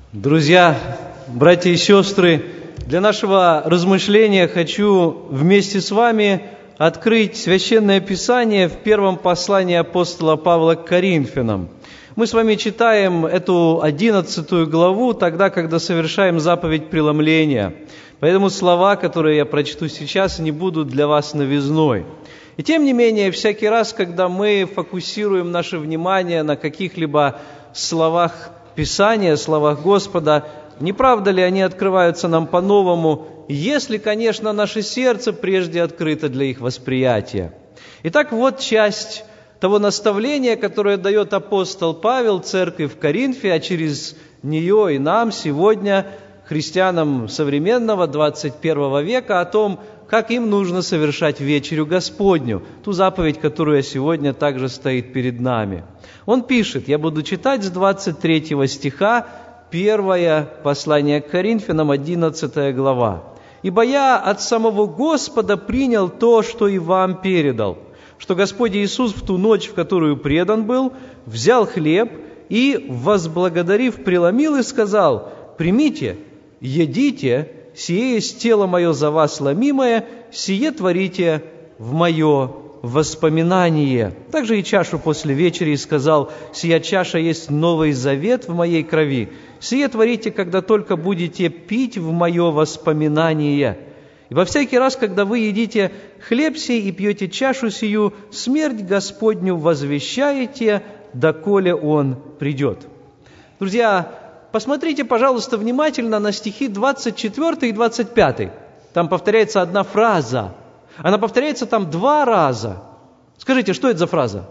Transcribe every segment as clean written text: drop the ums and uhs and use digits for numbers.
Друзья, братья и сестры, для нашего размышления хочу вместе с вами открыть Священное Писание в первом послании апостола Павла к Коринфянам. Мы с вами читаем эту 11 главу тогда, когда совершаем заповедь преломления. Поэтому слова, которые я прочту сейчас, не будут для вас новизной. И тем не менее, всякий раз, когда мы фокусируем наше внимание на каких-либо словах Писания, словах Господа, не правда ли они открываются нам по-новому, если, конечно, наше сердце прежде открыто для их восприятия? Итак, вот часть того наставления, которое дает апостол Павел церкви в Коринфе, а через нее и нам сегодня, христианам современного 21 века, о том, как им нужно совершать вечерю Господню, ту заповедь, которая сегодня также стоит перед нами. Он пишет, я буду читать с 23 стиха, первое послание к Коринфянам, 11 глава. «Ибо я от самого Господа принял то, что и вам передал, что Господь Иисус в ту ночь, в которую предан был, взял хлеб и, возблагодарив, преломил и сказал: примите, едите, сие есть тело мое за вас ломимое, сие творите в мое воспоминание. Также и чашу после вечери, и сказал: сия чаша есть новый завет в моей крови. Сие творите, когда только будете пить в мое воспоминание. И во всякий раз, когда вы едите хлеб сей и пьете чашу сию, смерть Господню возвещаете, доколе Он придет». Друзья, посмотрите, пожалуйста, внимательно на стихи 24 и 25. Там повторяется одна фраза. Она повторяется там 2 раза. Скажите, что это за фраза?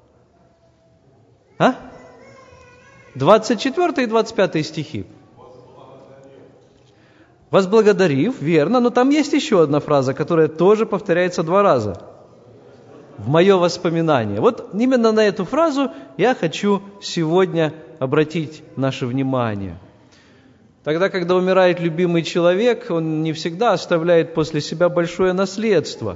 24 и 25 стихи. «Возблагодарив», верно, но там есть еще одна фраза, которая тоже повторяется 2 раза. «В мое воспоминание». Вот именно на эту фразу я хочу сегодня обратить наше внимание. Тогда, когда умирает любимый человек, он не всегда оставляет после себя большое наследство.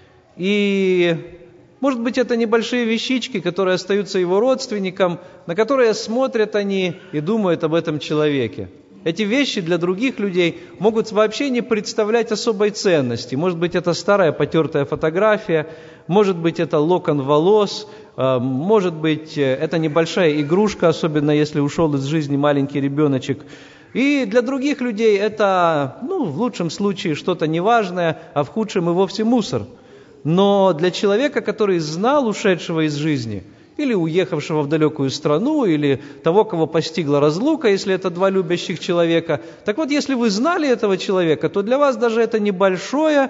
И, может быть, это небольшие вещички, которые остаются его родственникам, на которые смотрят они и думают об этом человеке. Эти вещи для других людей могут вообще не представлять особой ценности. Может быть, это старая потертая фотография, может быть, это локон волос, может быть, это небольшая игрушка, особенно если ушел из жизни маленький ребеночек. И для других людей это, в лучшем случае, что-то неважное, а в худшем и вовсе мусор. Но для человека, который знал ушедшего из жизни, или уехавшего в далекую страну, или того, кого постигла разлука, если это 2 любящих человека. Так вот, если вы знали этого человека, то для вас даже эта небольшая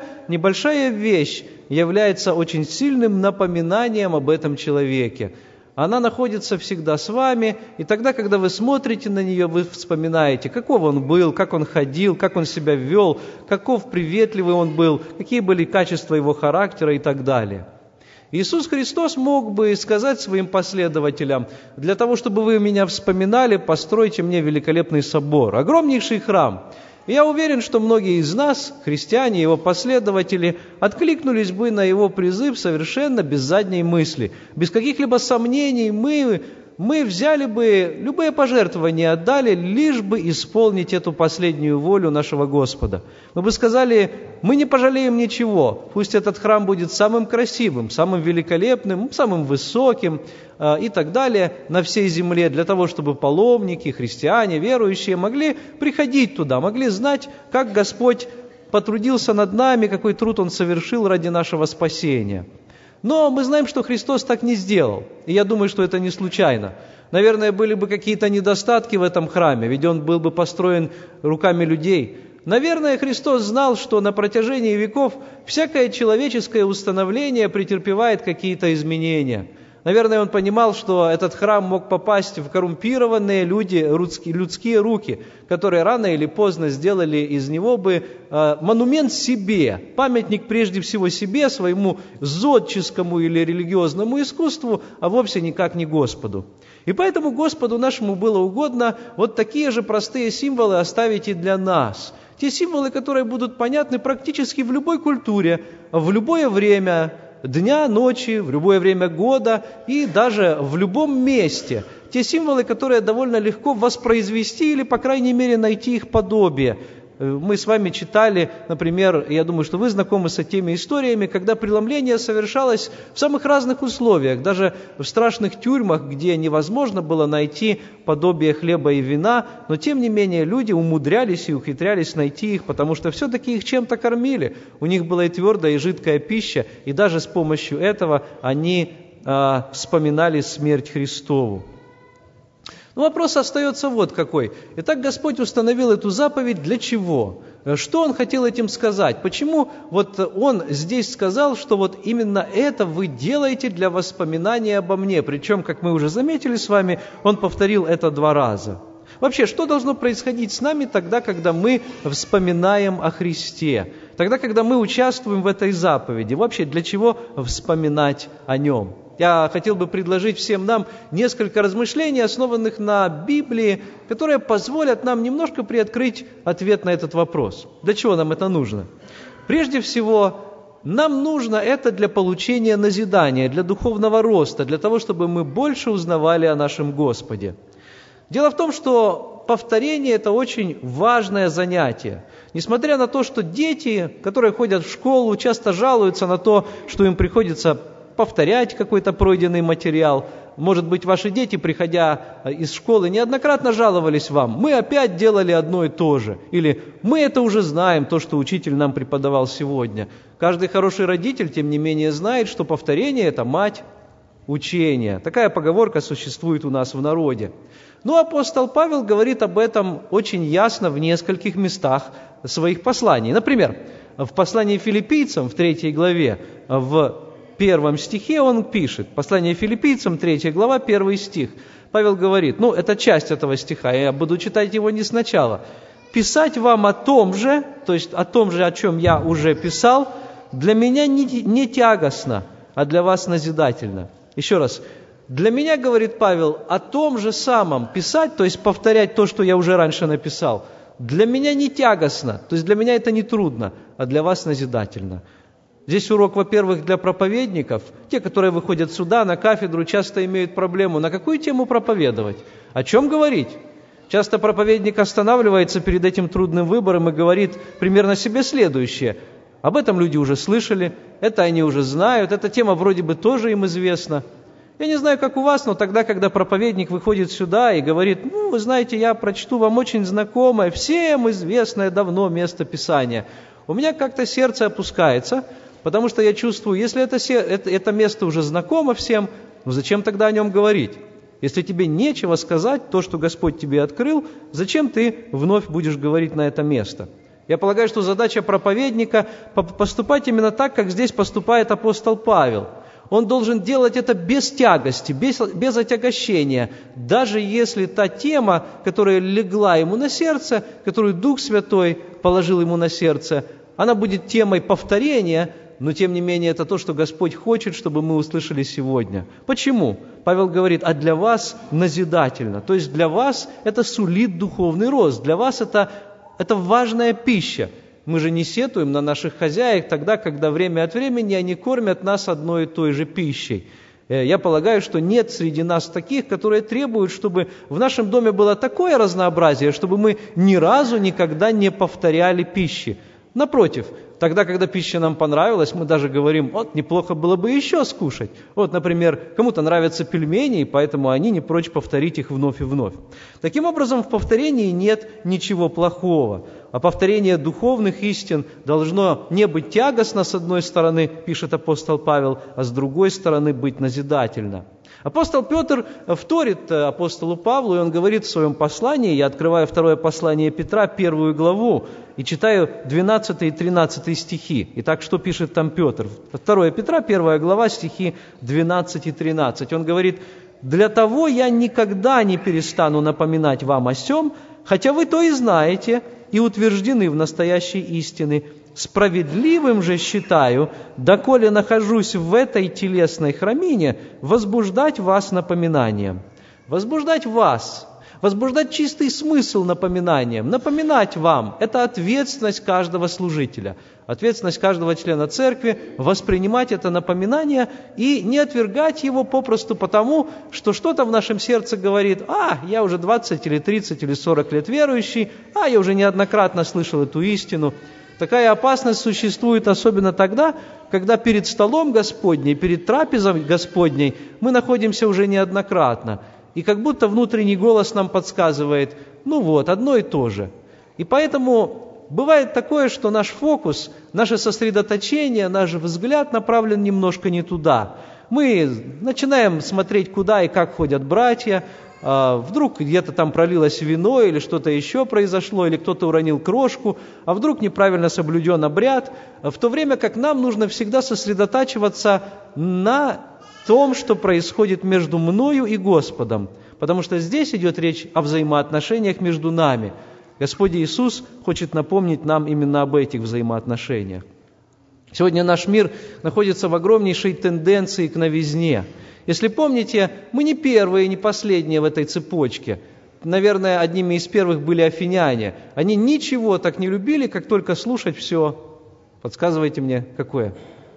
вещь является очень сильным напоминанием об этом человеке. Она находится всегда с вами, и тогда, когда вы смотрите на нее, вы вспоминаете, каков он был, как он ходил, как он себя вел, каков приветливый он был, какие были качества его характера и так далее. Иисус Христос мог бы сказать своим последователям: для того, чтобы вы меня вспоминали, постройте мне великолепный собор, огромнейший храм. И я уверен, что многие из нас, христиане, его последователи, откликнулись бы на его призыв совершенно без задней мысли. Без каких-либо сомнений мы взяли бы, любые пожертвования отдали, лишь бы исполнить эту последнюю волю нашего Господа. Мы бы сказали: мы не пожалеем ничего, пусть этот храм будет самым красивым, самым великолепным, самым высоким и так далее на всей земле, для того, чтобы паломники, христиане, верующие могли приходить туда, могли знать, как Господь потрудился над нами, какой труд Он совершил ради нашего спасения. Но мы знаем, что Христос так не сделал, и я думаю, что это не случайно. Наверное, были бы какие-то недостатки в этом храме, ведь он был бы построен руками людей. Наверное, Христос знал, что на протяжении веков всякое человеческое установление претерпевает какие-то изменения. Наверное, он понимал, что этот храм мог попасть в коррумпированные людские руки, которые рано или поздно сделали из него бы монумент себе, памятник прежде всего себе, своему зодческому или религиозному искусству, а вовсе никак не Господу. И поэтому Господу нашему было угодно вот такие же простые символы оставить и для нас. Те символы, которые будут понятны практически в любой культуре, в любое время дня, ночи, в любое время года и даже в любом месте. те символы, которые довольно легко воспроизвести или, по крайней мере, найти их подобие. Мы с вами читали, например, я думаю, что вы знакомы с теми историями, когда преломление совершалось в самых разных условиях, даже в страшных тюрьмах, где невозможно было найти подобие хлеба и вина, но тем не менее люди умудрялись и ухитрялись найти их, потому что все-таки их чем-то кормили. У них была и твердая, и жидкая пища, и даже с помощью этого они вспоминали смерть Христову. Но вопрос остается вот какой. Итак, Господь установил эту заповедь для чего? Что Он хотел этим сказать? Почему вот Он здесь сказал, что вот именно это вы делаете для воспоминания обо мне? Причем, как мы уже заметили с вами, Он повторил это 2 раза. Вообще, что должно происходить с нами тогда, когда мы вспоминаем о Христе? Тогда, когда мы участвуем в этой заповеди? Вообще, для чего вспоминать о Нем? Я хотел бы предложить всем нам несколько размышлений, основанных на Библии, которые позволят нам немножко приоткрыть ответ на этот вопрос. Для чего нам это нужно? Прежде всего, нам нужно это для получения назидания, для духовного роста, для того, чтобы мы больше узнавали о нашем Господе. Дело в том, что повторение – это очень важное занятие. Несмотря на то, что дети, которые ходят в школу, часто жалуются на то, что им приходится повторять какой-то пройденный материал. Может быть, ваши дети, приходя из школы, неоднократно жаловались вам: мы опять делали одно и то же. Или мы это уже знаем, то, что учитель нам преподавал сегодня. Каждый хороший родитель, тем не менее, знает, что повторение – это мать учения. Такая поговорка существует у нас в народе. Но апостол Павел говорит об этом очень ясно в нескольких местах своих посланий. Например, в послании филиппийцам в 3 главе, в 1 стихе он пишет, послание филиппийцам, 3 глава, 1 стих. Павел говорит, это часть этого стиха, я буду читать его не сначала. «Писать вам о том же, то есть о том же, о чем я уже писал, для меня не тягостно, а для вас назидательно». Еще раз. Для меня, говорит Павел, о том же самом писать, то есть повторять то, что я уже раньше написал, для меня не тягостно, то есть для меня это не трудно, а для вас назидательно. Здесь урок, во-первых, для проповедников. Те, которые выходят сюда, на кафедру, часто имеют проблему. На какую тему проповедовать? О чем говорить? Часто проповедник останавливается перед этим трудным выбором и говорит примерно себе следующее. Об этом люди уже слышали, это они уже знают, эта тема вроде бы тоже им известна. Я не знаю, как у вас, но тогда, когда проповедник выходит сюда и говорит, вы знаете, я прочту вам очень знакомое, всем известное давно место Писания, у меня как-то сердце опускается, потому что я чувствую, если это место уже знакомо всем, зачем тогда о нем говорить? Если тебе нечего сказать, то, что Господь тебе открыл, зачем ты вновь будешь говорить на это место? Я полагаю, что задача проповедника поступать именно так, как здесь поступает апостол Павел. Он должен делать это без тягости, без отягощения, даже если та тема, которая легла ему на сердце, которую Дух Святой положил ему на сердце, она будет темой повторения, но тем не менее это то, что Господь хочет, чтобы мы услышали сегодня. Почему? Павел говорит, а для вас назидательно. То есть для вас это сулит духовный рост, для вас это важная пища. Мы же не сетуем на наших хозяек тогда, когда время от времени они кормят нас одной и той же пищей. Я полагаю, что нет среди нас таких, которые требуют, чтобы в нашем доме было такое разнообразие, чтобы мы ни разу никогда не повторяли пищи. Напротив, тогда, когда пища нам понравилась, мы даже говорим, неплохо было бы еще скушать. Например, кому-то нравятся пельмени, и поэтому они не прочь повторить их вновь и вновь. Таким образом, в повторении нет ничего плохого. А повторение духовных истин должно не быть тягостно, с одной стороны, пишет апостол Павел, а с другой стороны быть назидательно. Апостол Петр вторит апостолу Павлу, и он говорит в своем послании, я открываю 2 послание Петра, 1 главу, и читаю 12 и 13 стихи. Итак, что пишет там Петр? 2 Петра, 1 глава, стихи 12 и 13. Он говорит, «Для того я никогда не перестану напоминать вам о сем, хотя вы то и знаете, и утверждены в настоящей истине. Справедливым же считаю, доколе нахожусь в этой телесной храмине, возбуждать вас напоминанием». Возбуждать вас, возбуждать чистый смысл напоминанием, напоминать вам – это ответственность каждого служителя. Ответственность каждого члена церкви – воспринимать это напоминание и не отвергать его попросту потому, что что-то в нашем сердце говорит: я уже 20 или 30 или 40 лет верующий, я уже неоднократно слышал эту истину. Такая опасность существует особенно тогда, когда перед столом Господней, перед трапезой Господней мы находимся уже неоднократно. И как будто внутренний голос нам подсказывает: одно и то же. И поэтому бывает такое, что наш фокус, наше сосредоточение, наш взгляд направлен немножко не туда. Мы начинаем смотреть, куда и как ходят братья, вдруг где-то там пролилось вино или что-то еще произошло, или кто-то уронил крошку, а вдруг неправильно соблюден обряд, в то время как нам нужно всегда сосредотачиваться на том, что происходит между мною и Господом, потому что здесь идет речь о взаимоотношениях между нами. Господь Иисус хочет напомнить нам именно об этих взаимоотношениях. Сегодня наш мир находится в огромнейшей тенденции к новизне. Если помните, мы не первые, не последние в этой цепочке. Наверное, одними из первых были афиняне. Они ничего так не любили, как только слушать все. Подсказывайте мне, какое?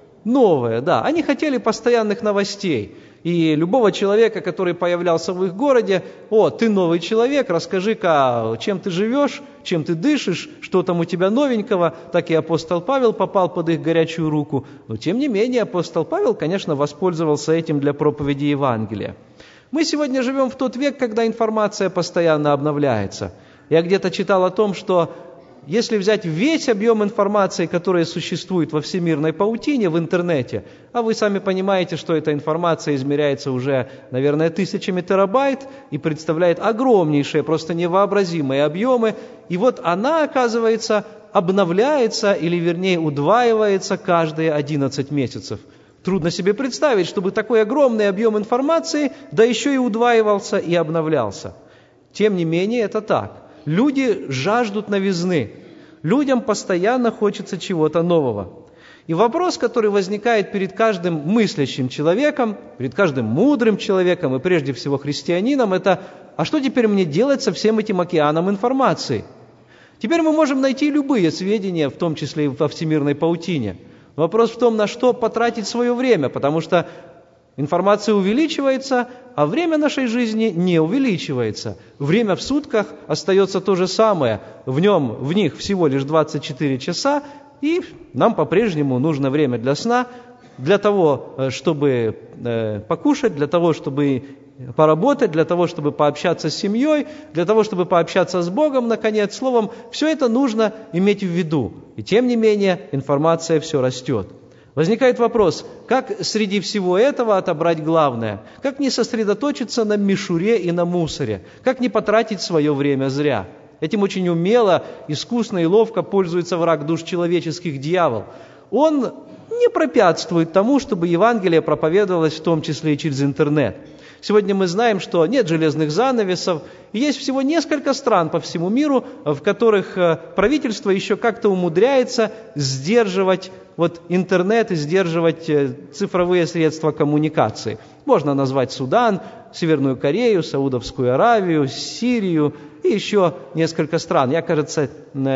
Новое, да. Они хотели постоянных новостей. И любого человека, который появлялся в их городе: ты новый человек, расскажи-ка, чем ты живешь, чем ты дышишь, что там у тебя новенького. Так и апостол Павел попал под их горячую руку. Но тем не менее апостол Павел, конечно, воспользовался этим для проповеди Евангелия. Мы сегодня живем в тот век, когда информация постоянно обновляется. Я где-то читал о том, что если взять весь объем информации, которая существует во всемирной паутине, в интернете, а вы сами понимаете, что эта информация измеряется уже, наверное, тысячами терабайт и представляет огромнейшие, просто невообразимые объемы, и вот она, оказывается, обновляется, или вернее удваивается каждые 11 месяцев. Трудно себе представить, чтобы такой огромный объем информации, да еще и удваивался и обновлялся. Тем не менее, это так. Люди жаждут новизны. Людям постоянно хочется чего-то нового. И вопрос, который возникает перед каждым мыслящим человеком, перед каждым мудрым человеком и прежде всего христианином, это: а что теперь мне делать со всем этим океаном информации? Теперь мы можем найти любые сведения, в том числе и во всемирной паутине. Вопрос в том, на что потратить свое время, потому что информация увеличивается, а время нашей жизни не увеличивается. Время в сутках остается то же самое. В них всего лишь 24 часа, и нам по-прежнему нужно время для сна, для того, чтобы покушать, для того, чтобы поработать, для того, чтобы пообщаться с семьей, для того, чтобы пообщаться с Богом, наконец. Словом, все это нужно иметь в виду. И тем не менее, информация все растет. Возникает вопрос: как среди всего этого отобрать главное? Как не сосредоточиться на мишуре и на мусоре? Как не потратить свое время зря? Этим очень умело, искусно и ловко пользуется враг душ человеческих, дьявол. Он не препятствует тому, чтобы Евангелие проповедовалось в том числе и через интернет. Сегодня мы знаем, что нет железных занавесов, и есть всего несколько стран по всему миру, в которых правительство еще как-то умудряется сдерживать интернет и сдерживать цифровые средства коммуникации. Можно назвать Судан, Северную Корею, Саудовскую Аравию, Сирию и еще несколько стран. Я, кажется,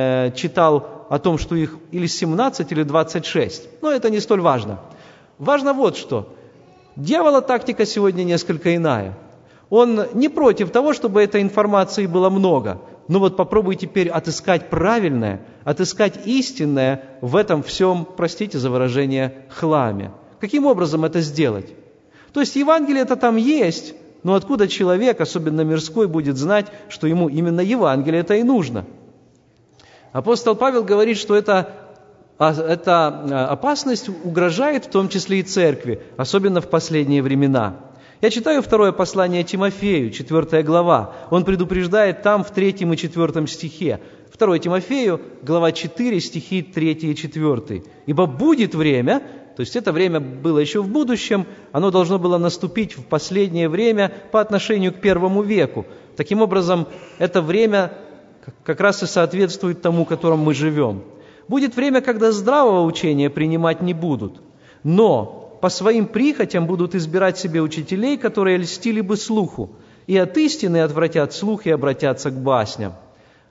читал о том, что их или 17, или 26. Но это не столь важно. Важно вот что. Дьявола тактика сегодня несколько иная. Он не против того, чтобы этой информации было много. Но вот попробуй теперь отыскать правильное, отыскать истинное в этом всем, простите за выражение, хламе. Каким образом это сделать? То есть Евангелие-то там есть, но откуда человек, особенно мирской, будет знать, что ему именно Евангелие-то и нужно? Апостол Павел говорит, что эта опасность угрожает в том числе и церкви, особенно в последние времена. Я читаю второе послание Тимофею, 4 глава. Он предупреждает там в 3 и 4 стихе. 2 Тимофею, глава 4, стихи 3 и 4. «Ибо будет время», то есть это время было еще в будущем, оно должно было наступить в последнее время по отношению к первому веку. Таким образом, это время как раз и соответствует тому, в котором мы живем. Будет время, когда здравого учения принимать не будут, но по своим прихотям будут избирать себе учителей, которые льстили бы слуху, и от истины отвратят слух и обратятся к басням.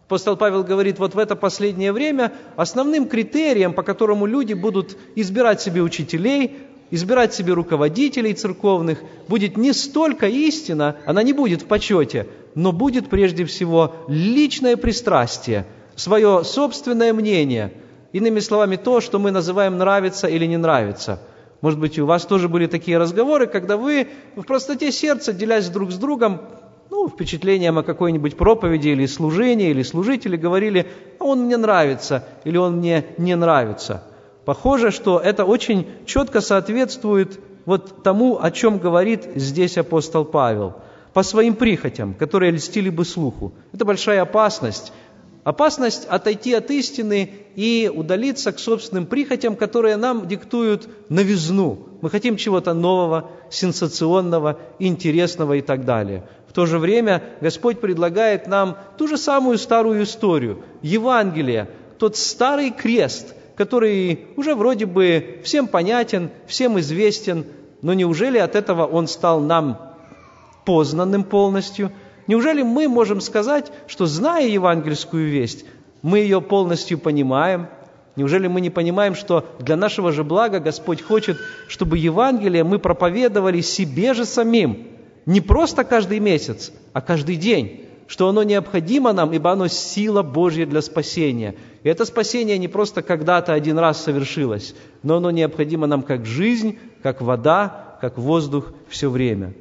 Апостол Павел говорит, вот в это последнее время основным критерием, по которому люди будут избирать себе учителей, избирать себе руководителей церковных, будет не столько истина, она не будет в почете, но будет прежде всего личное пристрастие, свое собственное мнение. Иными словами, то, что мы называем нравится или не нравится. Может быть, у вас тоже были такие разговоры, когда вы в простоте сердца, делясь друг с другом, впечатлением о какой-нибудь проповеди или служении, или служителе, говорили, он мне нравится, или он мне не нравится. Похоже, что это очень четко соответствует вот тому, о чем говорит здесь апостол Павел. По своим прихотям, которые льстили бы слуху. Это большая опасность. Опасность отойти от истины и удалиться к собственным прихотям, которые нам диктуют новизну. Мы хотим чего-то нового, сенсационного, интересного и так далее. В то же время Господь предлагает нам ту же самую старую историю. Евангелие, тот старый крест, который уже вроде бы всем понятен, всем известен, но неужели от этого он стал нам познанным полностью? Неужели мы можем сказать, что, зная евангельскую весть, мы ее полностью понимаем? Неужели мы не понимаем, что для нашего же блага Господь хочет, чтобы Евангелие мы проповедовали себе же самим? Не просто каждый месяц, а каждый день. Что оно необходимо нам, ибо оно сила Божья для спасения. И это спасение не просто когда-то один раз совершилось, но оно необходимо нам как жизнь, как вода, как воздух все время.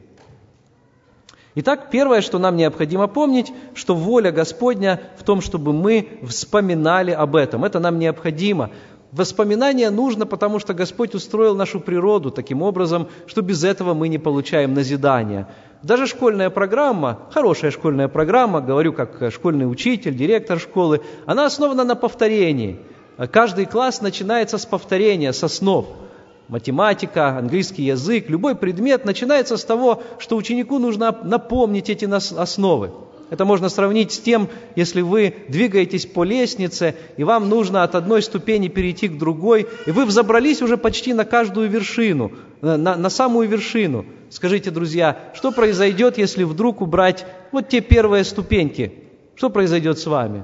Итак, первое, что нам необходимо помнить, что воля Господня в том, чтобы мы вспоминали об этом. Это нам необходимо. Воспоминание нужно, потому что Господь устроил нашу природу таким образом, что без этого мы не получаем назидания. Даже школьная программа, хорошая школьная программа, говорю как школьный учитель, директор школы, она основана на повторении. Каждый класс начинается с повторения, с основ. Математика, английский язык, любой предмет начинается с того, что ученику нужно напомнить эти основы. Это можно сравнить с тем, если вы двигаетесь по лестнице, и вам нужно от одной ступени перейти к другой, и вы взобрались уже почти на каждую вершину, на самую вершину. Скажите, друзья, что произойдет, если вдруг убрать вот те первые ступеньки? Что произойдет с вами?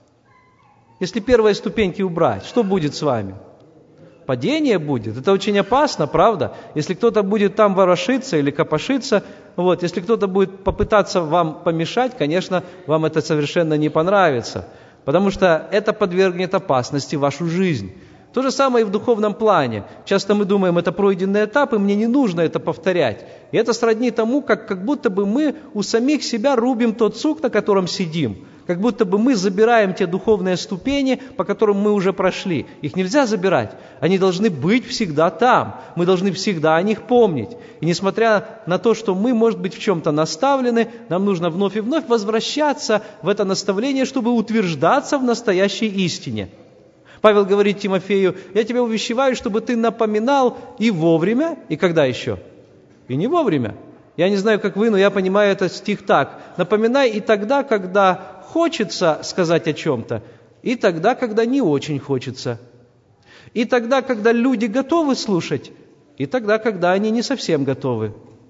Если первые ступеньки убрать, что будет с вами? Падение будет. Это очень опасно, правда? Если кто-то будет там ворошиться или копошиться, если кто-то будет попытаться вам помешать, конечно, вам это совершенно не понравится, потому что это подвергнет опасности вашу жизнь. То же самое и в духовном плане. Часто мы думаем, это пройденный этап, и мне не нужно это повторять. И это сродни тому, как будто бы мы у самих себя рубим тот сук, на котором сидим. Как будто бы мы забираем те духовные ступени, по которым мы уже прошли. Их нельзя забирать. Они должны быть всегда там. Мы должны всегда о них помнить. И несмотря на то, что мы, может быть, в чем-то наставлены, нам нужно вновь и вновь возвращаться в это наставление, чтобы утверждаться в настоящей истине. Павел говорит Тимофею, я тебя увещеваю, чтобы ты напоминал и вовремя, и когда еще? И не вовремя. Я не знаю, как вы, но я понимаю этот стих так. Напоминай и тогда, когда хочется сказать о чем-то, и тогда, когда не очень хочется. И тогда, когда люди готовы слушать, и тогда, когда они не совсем готовы.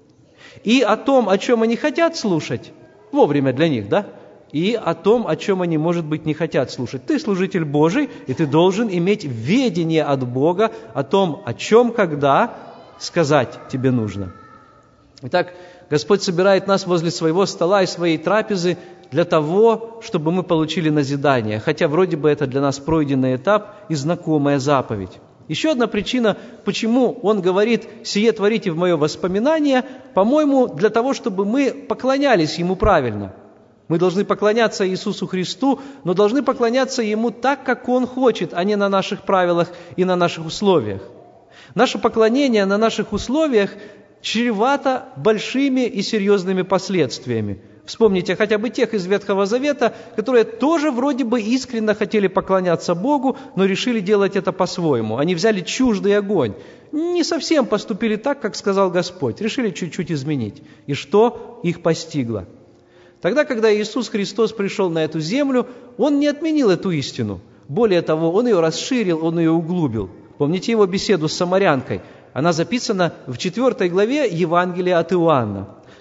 И о том, о чем они хотят слушать, вовремя для них, да? И о том, о чем они, может быть, не хотят слушать. Ты служитель Божий, и ты должен иметь ведение от Бога о том, о чем, когда сказать тебе нужно. Итак, Господь собирает нас возле своего стола и своей трапезы для того, чтобы мы получили назидание, хотя вроде бы это для нас пройденный этап и знакомая заповедь. Еще одна причина, почему Он говорит «сие творите в мое воспоминание», по-моему, для того, чтобы мы поклонялись Ему правильно. Мы должны поклоняться Иисусу Христу, но должны поклоняться Ему так, как Он хочет, а не на наших правилах и на наших условиях. Наше поклонение на наших условиях чревато большими и серьезными последствиями. Вспомните хотя бы тех из Ветхого Завета, которые тоже вроде бы искренне хотели поклоняться Богу, но решили делать это по-своему. Они взяли чуждый огонь. Не совсем поступили так, как сказал Господь. Решили чуть-чуть изменить. И что их постигло? Тогда, когда Иисус Христос пришел на эту землю, Он не отменил эту истину. Более того, Он ее расширил, Он ее углубил. Помните Его беседу с самарянкой? Она записана в 4 главе Евангелия от Иоанна.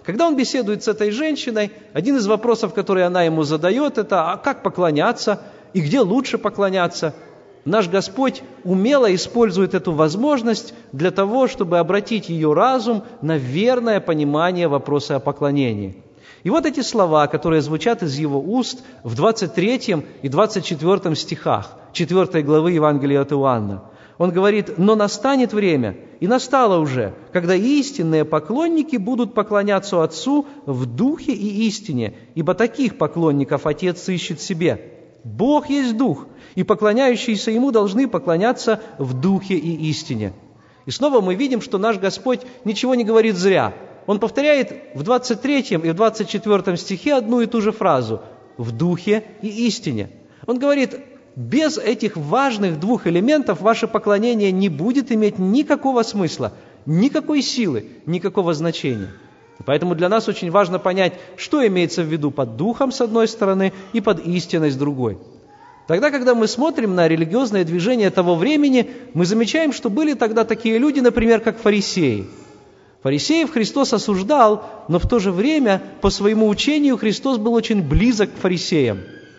Когда он беседует с этой женщиной, один из вопросов, который она ему задает, это «А как поклоняться? И где лучше поклоняться?» Наш Господь умело использует эту возможность для того, чтобы обратить ее разум на верное понимание вопроса о поклонении. И вот эти слова, которые звучат из его уст в 23 и 24 стихах 4 главы Евангелия от Иоанна. Он говорит: «Но настанет время, и настало уже, когда истинные поклонники будут поклоняться Отцу в духе и истине, ибо таких поклонников Отец ищет себе. Бог есть Дух, и поклоняющиеся Ему должны поклоняться в духе и истине». И снова мы видим, что наш Господь ничего не говорит зря. Он повторяет в 23 и в 24 стихе одну и ту же фразу «в духе и истине». Он говорит: без этих важных двух элементов ваше поклонение не будет иметь никакого смысла, никакой силы, никакого значения. Поэтому для нас очень важно понять, что имеется в виду под духом с одной стороны и под истиной с другой. Тогда, когда мы смотрим на религиозное движение того времени, мы замечаем, что были тогда такие люди, например, как фарисеи. Фарисеев Христос осуждал, но в то же время, по своему учению, Христос был очень близок к фарисеям.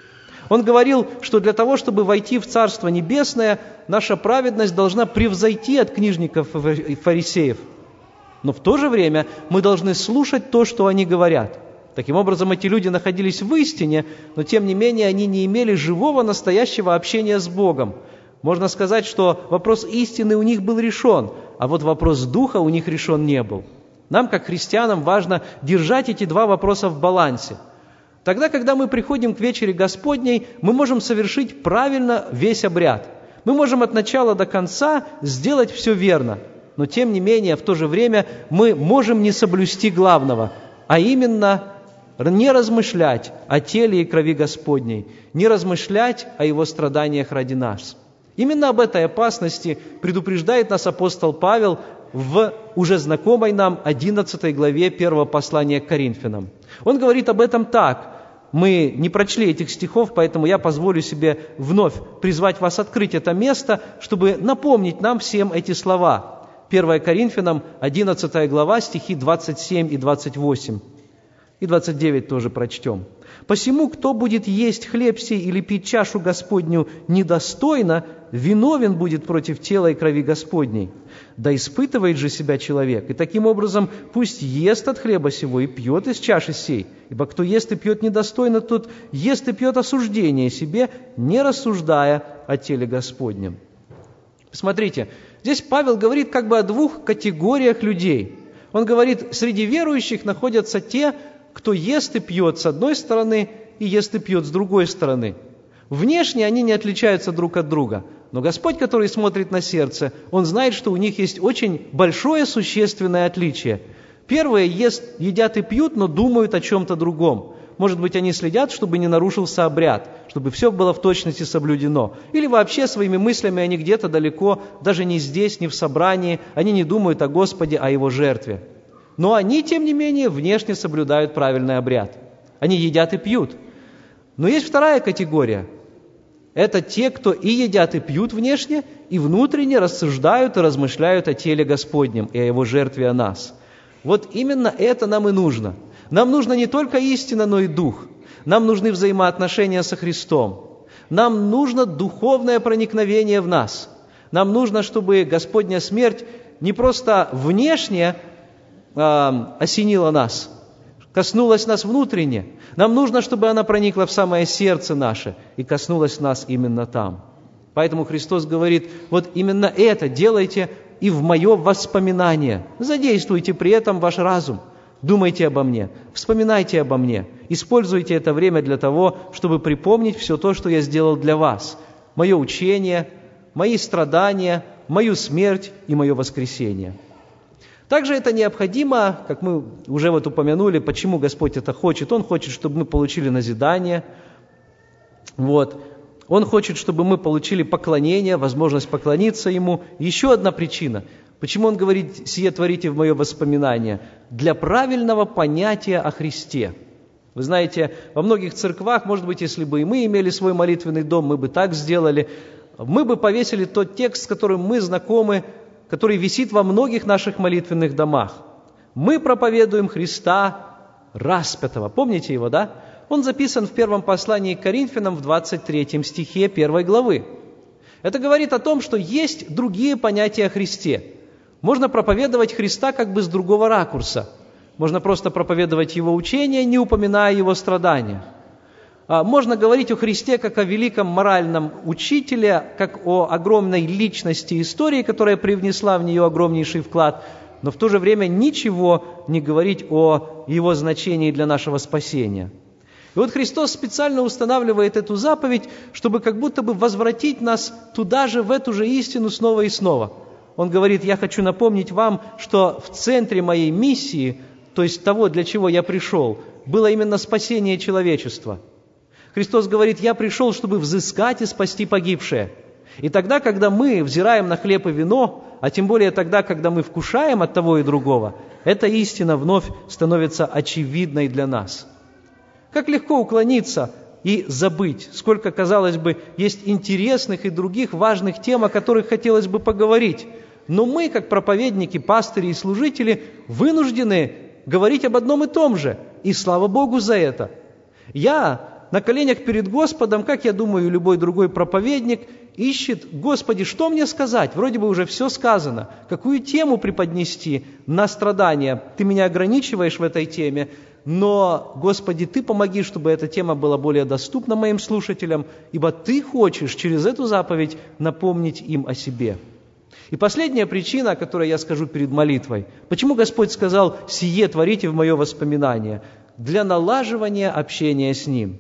Он говорил, что для того, чтобы войти в Царство Небесное, наша праведность должна превзойти от книжников и фарисеев. Но в то же время мы должны слушать то, что они говорят. Таким образом, эти люди находились в истине, но тем не менее они не имели живого, настоящего общения с Богом. Можно сказать, что вопрос истины у них был решен, а вот вопрос духа у них решен не был. Нам, как христианам, важно держать эти два вопроса в балансе. Тогда, когда мы приходим к вечере Господней, мы можем совершить правильно весь обряд. Мы можем от начала до конца сделать все верно. Но тем не менее, в то же время мы можем не соблюсти главного, а именно не размышлять о теле и крови Господней, не размышлять о Его страданиях ради нас. Именно об этой опасности предупреждает нас апостол Павел в уже знакомой нам 11 главе 1 послания к Коринфянам. Он говорит об этом так. Мы не прочли этих стихов, поэтому я позволю себе вновь призвать вас открыть это место, чтобы напомнить нам всем эти слова. 1 Коринфянам, 11 глава, стихи 27 и 28. И 29 тоже прочтем. «Посему, кто будет есть хлеб сей или пить чашу Господню недостойно, виновен будет против тела и крови Господней. Да испытывает же себя человек, и таким образом пусть ест от хлеба сего и пьет из чаши сей. Ибо кто ест и пьет недостойно, тот ест и пьет осуждение себе, не рассуждая о теле Господнем». Смотрите, здесь Павел говорит как бы о двух категориях людей. Он говорит, среди верующих находятся те, кто ест и пьет с одной стороны и ест и пьет с другой стороны. Внешне они не отличаются друг от друга, но Господь, который смотрит на сердце, Он знает, что у них есть очень большое существенное отличие. Первые едят и пьют, но думают о чем-то другом. Может быть, они следят, чтобы не нарушился обряд, чтобы все было в точности соблюдено. Или вообще своими мыслями они где-то далеко, даже не здесь, не в собрании, они не думают о Господе, о Его жертве. Но они, тем не менее, внешне соблюдают правильный обряд. Они едят и пьют. Но есть вторая категория. Это те, кто и едят и пьют внешне, и внутренне рассуждают и размышляют о теле Господнем и о Его жертве о нас. Вот именно это нам и нужно. Нам нужно не только истина, но и дух. Нам нужны взаимоотношения со Христом. Нам нужно духовное проникновение в нас. Нам нужно, чтобы Господня смерть не просто внешне осенила нас, коснулась нас внутренне. Нам нужно, чтобы она проникла в самое сердце наше и коснулась нас именно там. Поэтому Христос говорит, вот именно это делайте и в мое воспоминание. Задействуйте при этом ваш разум. Думайте обо мне, вспоминайте обо мне. Используйте это время для того, чтобы припомнить все то, что я сделал для вас. Мое учение, мои страдания, мою смерть и мое воскресение. Также это необходимо, как мы уже вот упомянули, почему Господь это хочет. Он хочет, чтобы мы получили назидание. Он хочет, чтобы мы получили поклонение, возможность поклониться Ему. Еще одна причина. Почему Он говорит, «Сие творите в мое воспоминание»? Для правильного понятия о Христе. Вы знаете, во многих церквах, может быть, если бы и мы имели свой молитвенный дом, мы бы так сделали. Мы бы повесили тот текст, с которым мы знакомы, который висит во многих наших молитвенных домах. Мы проповедуем Христа распятого. Помните его, да? Он записан в первом послании к Коринфянам в 23 стихе 1 главы. Это говорит о том, что есть другие понятия о Христе. Можно проповедовать Христа как бы с другого ракурса. Можно просто проповедовать Его учение, не упоминая Его страдания. Можно говорить о Христе как о великом моральном учителе, как о огромной личности истории, которая привнесла в нее огромнейший вклад, но в то же время ничего не говорить о Его значении для нашего спасения. И вот Христос специально устанавливает эту заповедь, чтобы как будто бы возвратить нас туда же, в эту же истину снова и снова. Он говорит: я хочу напомнить вам, что в центре моей миссии, то есть того, для чего я пришел, было именно спасение человечества. Христос говорит: я пришел, чтобы взыскать и спасти погибшее. И тогда, когда мы взираем на хлеб и вино, а тем более тогда, когда мы вкушаем от того и другого, эта истина вновь становится очевидной для нас. Как легко уклониться и забыть, сколько, казалось бы, есть интересных и других важных тем, о которых хотелось бы поговорить. Но мы, как проповедники, пастыри и служители, вынуждены говорить об одном и том же. И слава Богу за это. Я на коленях перед Господом, как я думаю, любой другой проповедник, ищет: Господи, что мне сказать? Вроде бы уже все сказано. Какую тему преподнести на страдания? Ты меня ограничиваешь в этой теме. Но, Господи, Ты помоги, чтобы эта тема была более доступна моим слушателям, ибо Ты хочешь через эту заповедь напомнить им о себе. И последняя причина, о которой я скажу перед молитвой. Почему Господь сказал: «Сие творите в мое воспоминание»? Для налаживания общения с Ним.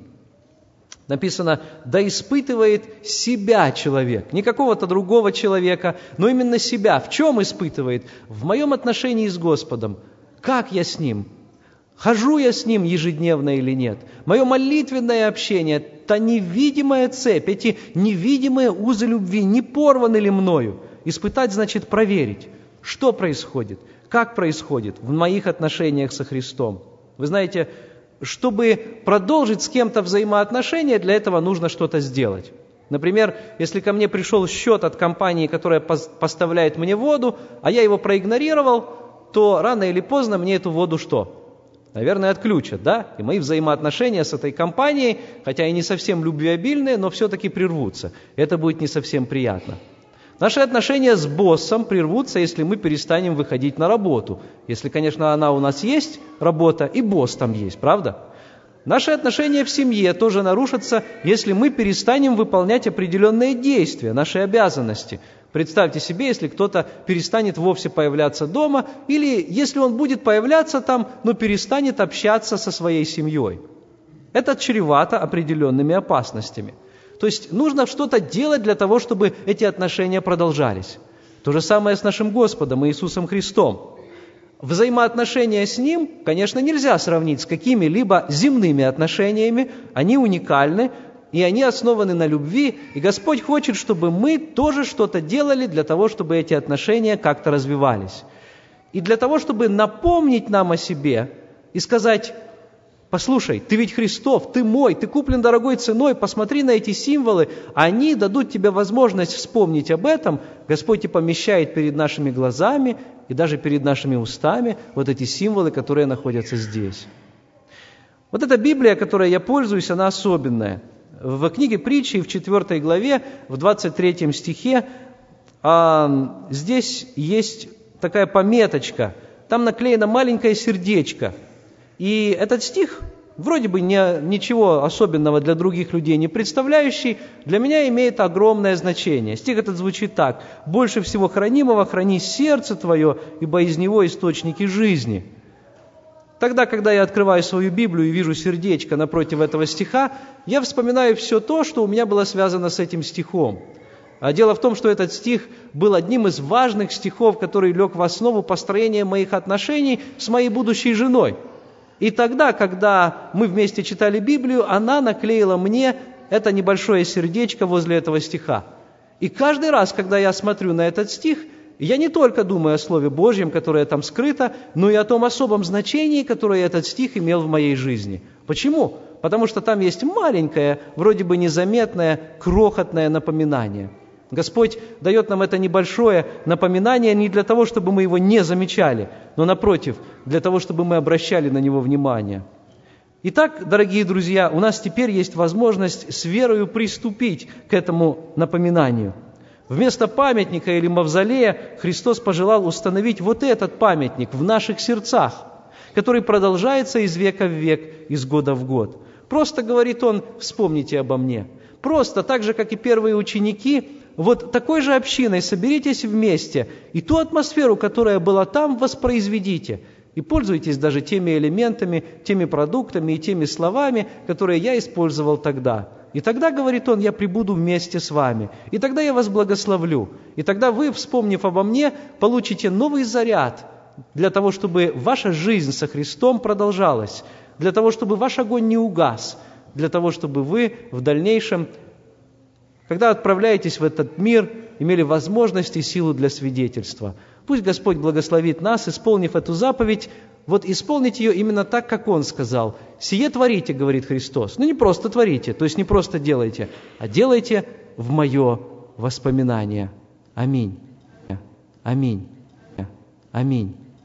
Написано: «Да испытывает себя человек». Не какого-то другого человека, но именно себя. В чем испытывает? В моем отношении с Господом. Как я с Ним? Хожу я с Ним ежедневно или нет? Мое молитвенное общение, та невидимая цепь, эти невидимые узы любви, не порваны ли мною? Испытать значит проверить, что происходит, как происходит в моих отношениях со Христом. Вы знаете, чтобы продолжить с кем-то взаимоотношения, для этого нужно что-то сделать. Например, если ко мне пришел счет от компании, которая поставляет мне воду, а я его проигнорировал, то рано или поздно мне эту воду что? Наверное, отключат, да? И мои взаимоотношения с этой компанией, хотя и не совсем любвеобильные, но все-таки прервутся. Это будет не совсем приятно. Наши отношения с боссом прервутся, если мы перестанем выходить на работу. Если, конечно, она у нас есть, работа, и босс там есть, правда? Наши отношения в семье тоже нарушатся, если мы перестанем выполнять определенные действия, наши обязанности. Представьте себе, если кто-то перестанет вовсе появляться дома, или если он будет появляться там, но перестанет общаться со своей семьей. Это чревато определенными опасностями. То есть нужно что-то делать для того, чтобы эти отношения продолжались. То же самое с нашим Господом Иисусом Христом. Взаимоотношения с Ним, конечно, нельзя сравнить с какими-либо земными отношениями. Они уникальны, и они основаны на любви. И Господь хочет, чтобы мы тоже что-то делали для того, чтобы эти отношения как-то развивались. И для того, чтобы напомнить нам о себе и сказать: послушай, ты ведь Христов, ты мой, ты куплен дорогой ценой, посмотри на эти символы, они дадут тебе возможность вспомнить об этом. Господь и помещает перед нашими глазами и даже перед нашими устами вот эти символы, которые находятся здесь. Вот эта Библия, которой я пользуюсь, она особенная. В книге Притчи, в 4 главе, в 23 стихе, здесь есть такая пометочка, там наклеено маленькое сердечко. И этот стих, вроде бы ничего особенного для других людей не представляющий, для меня имеет огромное значение. Стих этот звучит так: «Больше всего хранимого храни сердце твое, ибо из него источники жизни». Тогда, когда я открываю свою Библию и вижу сердечко напротив этого стиха, я вспоминаю все то, что у меня было связано с этим стихом. А дело в том, что этот стих был одним из важных стихов, который лег в основу построения моих отношений с моей будущей женой. И тогда, когда мы вместе читали Библию, она наклеила мне это небольшое сердечко возле этого стиха. И каждый раз, когда я смотрю на этот стих, я не только думаю о Слове Божьем, которое там скрыто, но и о том особом значении, которое этот стих имел в моей жизни. Почему? Потому что там есть маленькое, вроде бы незаметное, крохотное напоминание. Господь дает нам это небольшое напоминание не для того, чтобы мы его не замечали, но напротив, для того, чтобы мы обращали на него внимание. Итак, дорогие друзья, у нас теперь есть возможность с верою приступить к этому напоминанию. Вместо памятника или мавзолея Христос пожелал установить вот этот памятник в наших сердцах, который продолжается из века в век, из года в год. Просто, говорит Он, вспомните обо мне. Просто, так же, как и первые ученики, вот такой же общиной соберитесь вместе, и ту атмосферу, которая была там, воспроизведите. И пользуйтесь даже теми элементами, теми продуктами и теми словами, которые я использовал тогда. И тогда, говорит Он, я пребуду вместе с вами. И тогда я вас благословлю. И тогда вы, вспомнив обо мне, получите новый заряд для того, чтобы ваша жизнь со Христом продолжалась, для того, чтобы ваш огонь не угас, для того, чтобы вы в дальнейшем, когда отправляетесь в этот мир, имели возможность и силу для свидетельства. Пусть Господь благословит нас, исполнив эту заповедь, вот исполнить ее именно так, как Он сказал. «Сие творите», говорит Христос. Не просто творите, то есть не просто делайте, а делайте в мое воспоминание. Аминь. Аминь. Аминь.